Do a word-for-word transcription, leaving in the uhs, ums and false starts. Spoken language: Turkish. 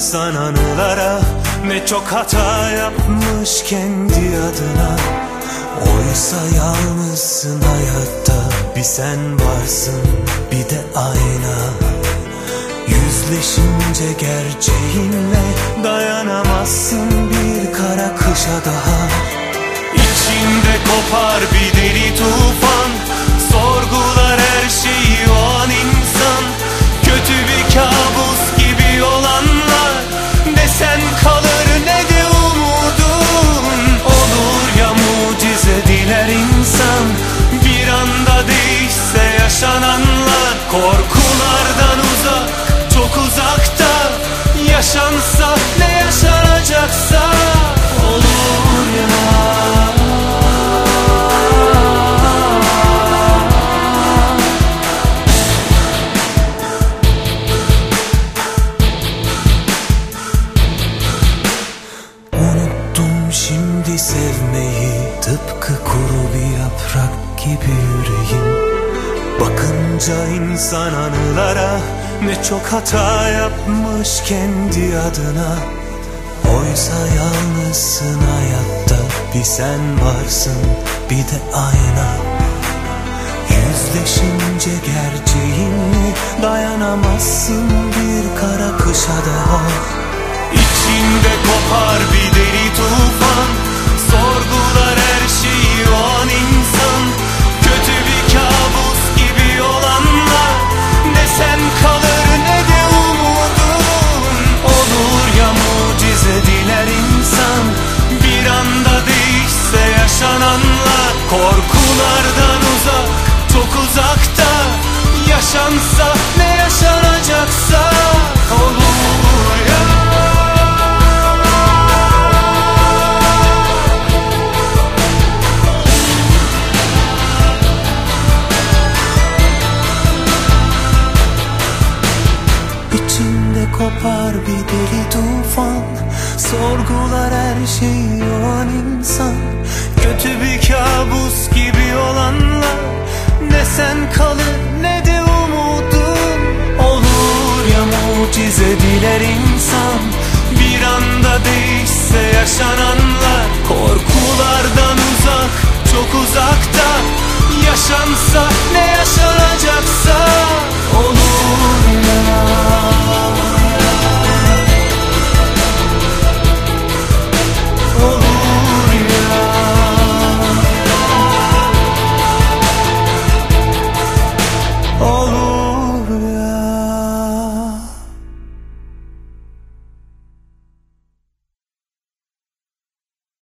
insan anılara, ne çok hata yapmış kendi adına. Oysa yalnızsın hayatta, bir sen varsın bir de ayna. Yüzleşince gerçeğinle dayanamazsın bir kara kışa daha. İçinde kopar bir deli tufan, sorgular her şeyi o an insan. Kötü bir kabus gibi olanlar, ne sen kalır ne de umudun. Olur ya mucize diler insan, bir anda değişse yaşananlar. Korkulardan uzak, çok uzakta, yaşansa ne yaşanacaksa olur ya. Unuttum şimdi sevmeyi, tıpkı kuru bir yaprak gibi yüreğim. Bakınca insan anılara, ne çok hata yapmış kendi adına. Oysa yalnızsın hayatta, bir sen varsın bir de ayna. Yüzleşince gerçeğinle dayanamazsın bir kara kışa daha. İçinde kopar bir deli tufan, sorgular her şeyi o an insan. Kötü bir kabus gibi olanlar, ne sen kalır ne de umudun. Olur ya mucize diler insan, bir anda değişse yaşananlar. Korkulardan uzak, çok uzakta, yaşansa ne yaşanacaksa olur ya. İçinde kopar bir deli tufan, sorgular her şeyi o an insan. Kötü bir kabus gibi olanlar, ne sen kalır ne de umudun. Olur ya mucize diler insan,